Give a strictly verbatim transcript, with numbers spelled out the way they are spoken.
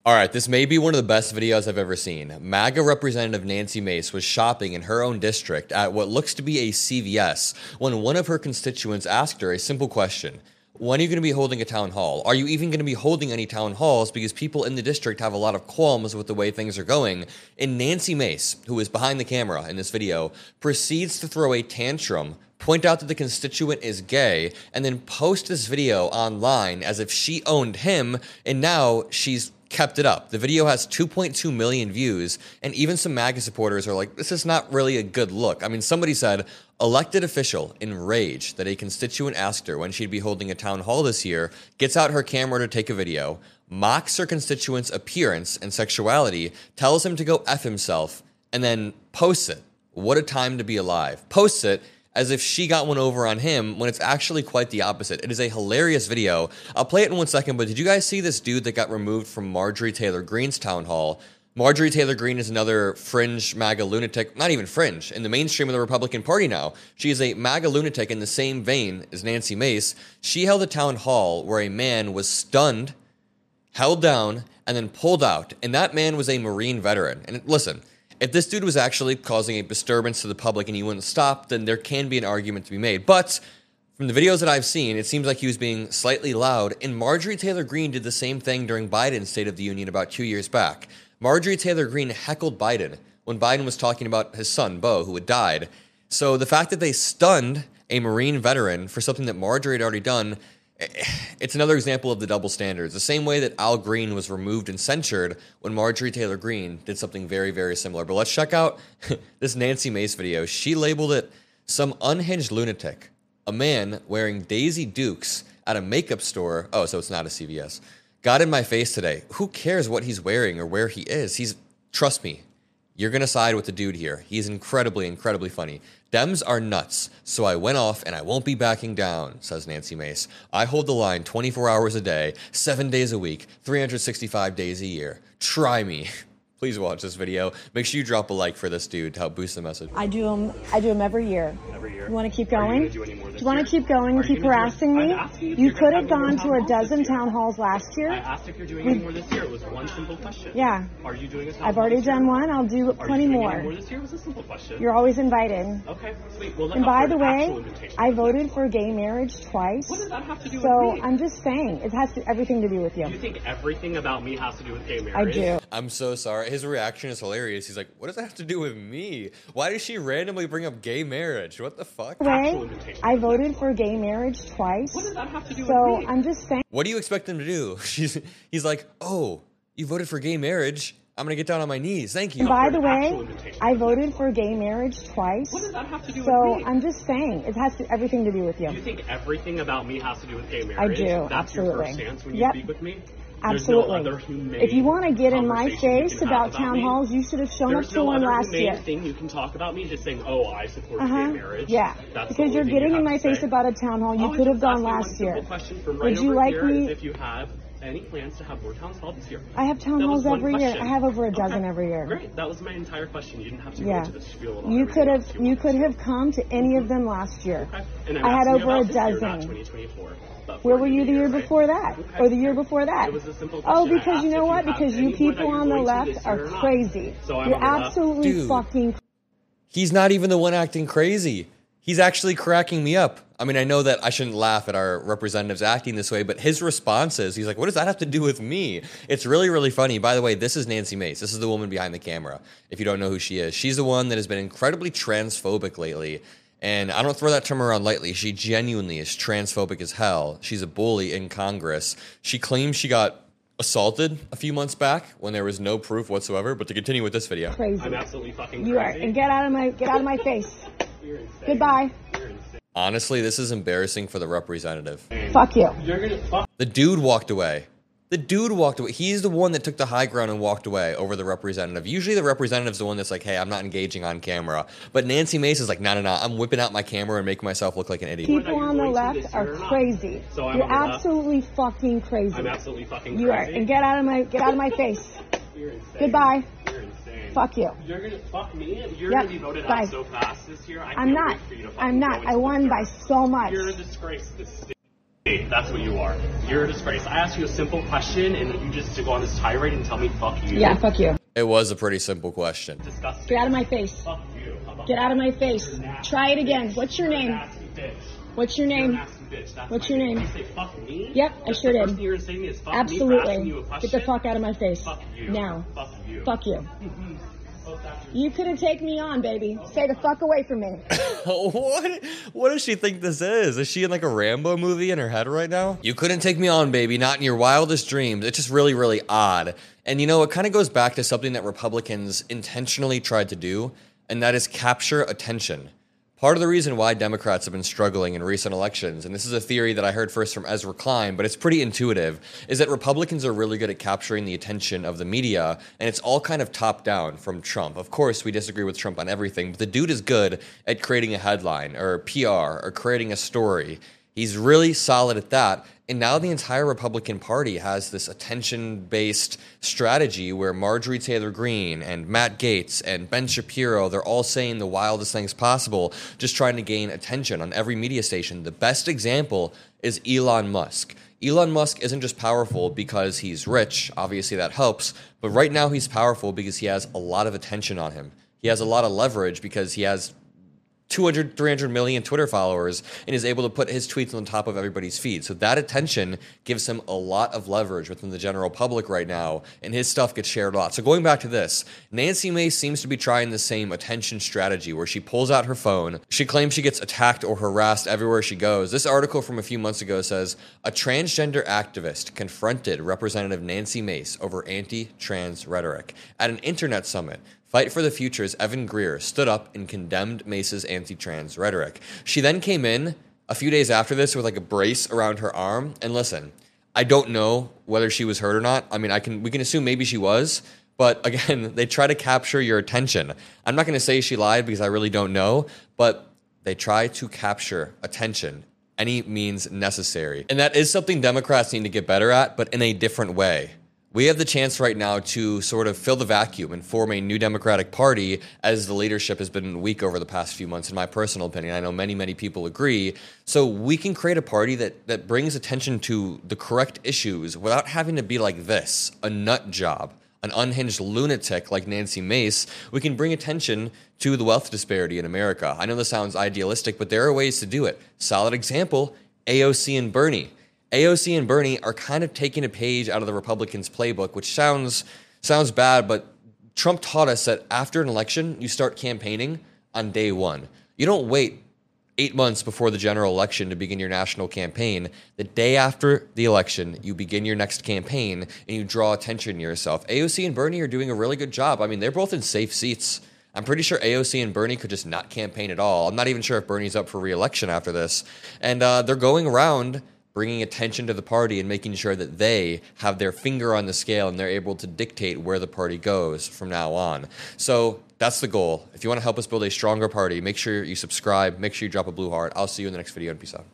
All right, this may be one of the best videos I've ever seen. MAGA Representative Nancy Mace was shopping in her own district at what looks to be a C V S when one of her constituents asked her a simple question. When are you going to be holding a town hall? Are you even going to be holding any town halls? Because people in the district have a lot of qualms with the way things are going. And Nancy Mace, who is behind the camera in this video, proceeds to throw a tantrum, point out that the constituent is gay, and then post this video online as if she owned him, and now she's kept it up. The video has two point two million views, and even some MAGA supporters are like, this is not really a good look. I mean, somebody said, elected official enraged that a constituent asked her when she'd be holding a town hall this year, gets out her camera to take a video, mocks her constituent's appearance and sexuality, tells him to go F himself, and then posts it. What a time to be alive. Posts it as if she got one over on him when it's actually quite the opposite. It is a hilarious video. I'll play it in one second, but did you guys see this dude that got removed from Marjorie Taylor Greene's town hall? Marjorie Taylor Greene is another fringe MAGA lunatic, not even fringe, in the mainstream of the Republican Party now. She is a MAGA lunatic in the same vein as Nancy Mace. She held a town hall where a man was stunned, held down, and then pulled out. And that man was a Marine veteran. And listen, if this dude was actually causing a disturbance to the public and he wouldn't stop, then there can be an argument to be made. But from the videos that I've seen, it seems like he was being slightly loud, and Marjorie Taylor Greene did the same thing during Biden's State of the Union about two years back. Marjorie Taylor Greene heckled Biden when Biden was talking about his son, Beau, who had died. So the fact that they stunned a Marine veteran for something that Marjorie had already done, it's another example of the double standards. The same way that Al Green was removed and censured when Marjorie Taylor Greene did something very, very similar. But let's check out this Nancy Mace video. She labeled it some unhinged lunatic, a man wearing Daisy Dukes at a makeup store. Oh, so it's not a C V S. Got in my face today. Who cares what he's wearing or where he is? He's, trust me, you're going to side with the dude here. He's incredibly, incredibly funny. Dems are nuts, so I went off and I won't be backing down, says Nancy Mace. I hold the line twenty-four hours a day, seven days a week, three hundred sixty-five days a year. Try me. Please watch this video. Make sure you drop a like for this dude to help boost the message. I do them. I do them every year. Every year. You want to keep going? You do, any more this do you want year? to keep going and keep harassing me? You, you could have gone to a dozen town halls last year. I asked if you're doing any more this year. It was one simple question. Yeah. Are you doing a town I've hall already this done year? one. I'll do Are plenty you doing more. Any more this year? It was a simple question. You're always invited. Okay, sweet. Well, look And out by for the an way, actual invitation. I voted for gay marriage twice. What does that have to do So with me? I'm just saying, it has to, everything to do with you. You think everything about me has to do with gay I marriage? do. I'm so sorry. His reaction is hilarious. He's like, what does that have to do with me? Why does she randomly bring up gay marriage? What the fuck? Way, I voted for gay marriage twice. What does that have to do So with me? I'm just saying. What do you expect him to do? She's, he's like, oh, you voted for gay marriage? I'm going to get down on my knees. Thank you. And by the for an actual way, invitation. I voted for gay marriage twice. What does that have to do So with me? I'm just saying, it has to, everything to do with you. You think everything about me has to do with gay I marriage? do, That's your absolutely. first stance when you Yep. speak with me? Absolutely. There's no other humane If you want to get in my conversation you face can about have town me. halls, you should have shown There's up to no one other last humane year. thing you can talk about me just saying, oh, I support Uh-huh. gay marriage. Yeah, That's the because only you're thing getting you in have my to face say. about a town hall. You Oh, could have just gone ask me one last year. simple question from Would right you over like here me- is if you have any plans to have more town halls this year. I have town That was halls one every year. question. I have over a dozen Okay. every year. Great. That was my entire question. You didn't have to go Yeah. into the spiel about You everything could have else you wanted could to. have come to any of them last year. Okay. And I'm I had asking you over a about this year, not dozen. twenty twenty-four, but Where for were you the year right? before that? Okay. Or the year before that? It was a simple Oh, question. I because you asked know if what? have Because any you more people that you're on the going to left this are year or not. crazy. So I'm You're on the left. absolutely Dude. fucking He's not even the one acting crazy. He's actually cracking me up. I mean, I know that I shouldn't laugh at our representatives acting this way, but his responses, he's like, what does that have to do with me? It's really, really funny. By the way, this is Nancy Mace. This is the woman behind the camera, if you don't know who she is. She's the one that has been incredibly transphobic lately. And I don't throw that term around lightly. She genuinely is transphobic as hell. She's a bully in Congress. She claims she got assaulted a few months back when there was no proof whatsoever. But to continue with this video. crazy. I'm absolutely fucking You are, crazy. and get out of my get out of my face. You're insane. Goodbye. You're insane. Honestly, this is embarrassing for the representative. Fuck you. You're gonna fuck. The dude walked away. The dude walked away. He's the one that took the high ground and walked away over the representative. Usually the representative's the one that's like, hey, I'm not engaging on camera. But Nancy Mace is like, no, no, no, I'm whipping out my camera and making myself look like an idiot. People you're on the going to left this are year or not. crazy. So I'm You're on the left. absolutely fucking crazy. I'm absolutely fucking You are, crazy. and get out of my get out of my face. You're insane. Goodbye. You're insane. Fuck you. You're gonna fuck me. You're Yep. gonna be voted Bye. out so fast this year. I I'm can't not. wait for you to fucking I'm go not. into I the won by dirt. so much. You're a disgrace. This Hey, that's what you are. You're a disgrace. I asked you a simple question, and you just to go on this tirade and tell me "fuck you." Yeah, fuck you. It was a pretty simple question. Disgusting. Get out of my face. Fuck you. How about Get out of my face. Try it again. What's your You're a name? nasty bitch. What's your You're a name? nasty bitch. That's What's my your name? You say "fuck me"? Yep, I That's sure the did. First thing you're gonna say to me is "fuck me" for asking you Absolutely. a Get question. the fuck out of my face. Fuck you. Now. Fuck you. Fuck you. Mhm. Both after You couldn't take me on, baby. Stay the fuck away from me. what? What does she think this is? Is she in like a Rambo movie in her head right now? You couldn't take me on, baby, not in your wildest dreams. It's just really, really odd. And you know, it kind of goes back to something that Republicans intentionally tried to do, and that is capture attention. Part of the reason why Democrats have been struggling in recent elections, and this is a theory that I heard first from Ezra Klein, but it's pretty intuitive, is that Republicans are really good at capturing the attention of the media, and it's all kind of top down from Trump. Of course, we disagree with Trump on everything, but the dude is good at creating a headline or P R or creating a story. He's really solid at that. And now the entire Republican Party has this attention-based strategy where Marjorie Taylor Greene and Matt Gaetz and Ben Shapiro, they're all saying the wildest things possible, just trying to gain attention on every media station. The best example is Elon Musk. Elon Musk isn't just powerful because he's rich, obviously that helps, but right now he's powerful because he has a lot of attention on him. He has a lot of leverage because he has two hundred, three hundred million Twitter followers and is able to put his tweets on top of everybody's feed. So that attention gives him a lot of leverage within the general public right now, and his stuff gets shared a lot. So going back to this, Nancy Mace seems to be trying the same attention strategy where she pulls out her phone. She claims she gets attacked or harassed everywhere she goes. This article from a few months ago says, a transgender activist confronted Representative Nancy Mace over anti-trans rhetoric at an internet summit. Fight for the Future's Evan Greer stood up and condemned Mace's anti-trans rhetoric. She then came in a few days after this with like a brace around her arm. And listen, I don't know whether she was hurt or not. I mean, I can we can assume maybe she was. But again, they try to capture your attention. I'm not going to say she lied because I really don't know. But they try to capture attention any means necessary. And that is something Democrats need to get better at, but in a different way. We have the chance right now to sort of fill the vacuum and form a new Democratic Party as the leadership has been weak over the past few months, in my personal opinion. I know many, many people agree. So we can create a party that, that brings attention to the correct issues without having to be like this, a nut job, an unhinged lunatic like Nancy Mace. We can bring attention to the wealth disparity in America. I know this sounds idealistic, but there are ways to do it. Solid example, A O C and Bernie. A O C and Bernie are kind of taking a page out of the Republicans' playbook, which sounds sounds bad, but Trump taught us that after an election, you start campaigning on day one. You don't wait eight months before the general election to begin your national campaign. The day after the election, you begin your next campaign and you draw attention to yourself. A O C and Bernie are doing a really good job. I mean, they're both in safe seats. I'm pretty sure A O C and Bernie could just not campaign at all. I'm not even sure if Bernie's up for re-election after this. And uh, they're going around bringing attention to the party and making sure that they have their finger on the scale and they're able to dictate where the party goes from now on. So that's the goal. If you want to help us build a stronger party, make sure you subscribe, make sure you drop a blue heart. I'll see you in the next video, and peace out.